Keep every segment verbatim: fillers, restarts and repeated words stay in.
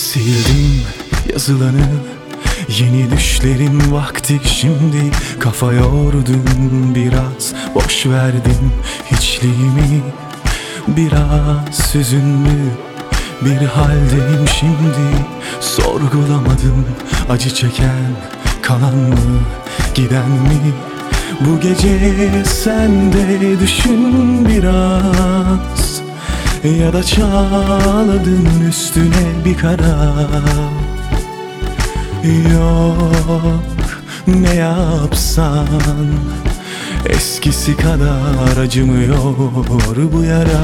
Sildim yazılanı, yeni düşlerin vakti şimdi. Kafa yordum biraz, boş verdim hiçliğimi. Biraz hüzünlü bir haldeyim şimdi. Sorgulamadım, acı çeken kalan mı giden mi? Bu gece sen de düşün biraz, ya da çağladın üstüne bir kara. Yok, ne yapsan eskisi kadar acımıyor bu yara.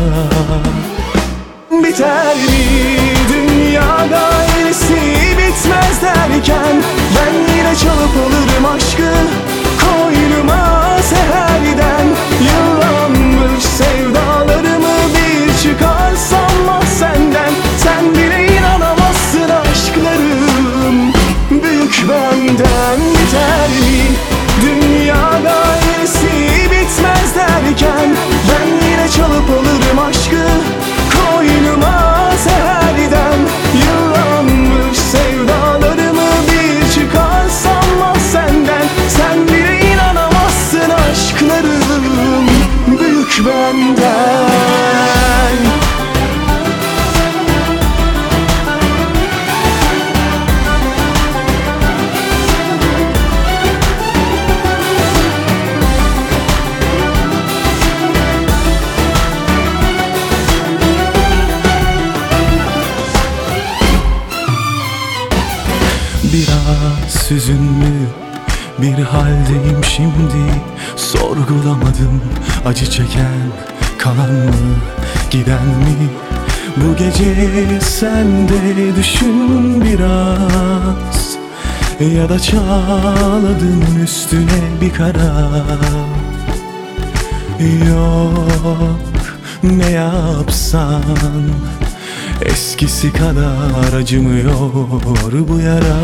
Biter mi dünyada iyisi bitmez derken, ben yine çalıp alırım aşkı koynuma seherden. Yıllanmış sevdalarımı bir çıkarsam ah senden, sen bile inanamazsın aşklarım büyük benden. Biter mi dünyada iyisi bitmez derken, ben yine çalıp alırım aşkı koynuma seherden. Yıllanmış sevdalarımı bir çıkarsam ah senden, sen bile inanamazsın aşklarım büyük benden. Biraz hüzünlü bir haldeyim şimdi. Sorgulamadım, acı çeken kalan mı giden mi? Bu gece sen de düşün biraz, ya da çağladın üstüne bir kara. Yok, ne yapsan eskisi kadar acımıyor bu yara.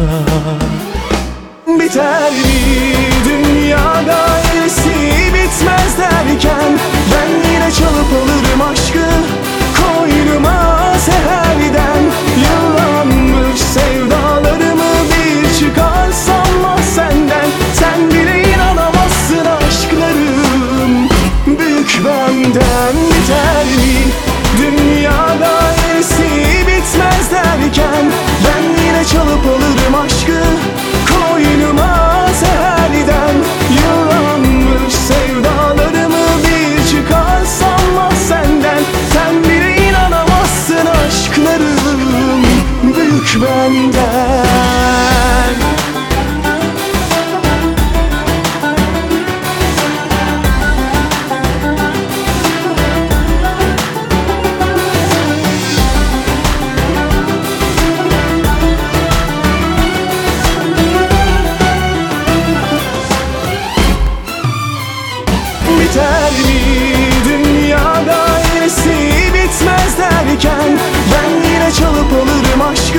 Biter mi dünyada iyisi bitmez derken, ben yine çalıp alırım aşkı koynuma seherden. Yıllanmış sevdalarımı bir çıkarsam ah senden, sen bile inanamazsın aşklarım büyük benden. Biter mi dünyada iyisi bitmez derken, ben yine çalıp alırım aşkı koynuma seherden. Yıllanmış sevdalarımı bir çıkarsam ah senden, sen bile inanamazsın aşklarım büyük benden. Biter mi dünyada iyisi bitmez derken, ben yine çalıp alırım aşkı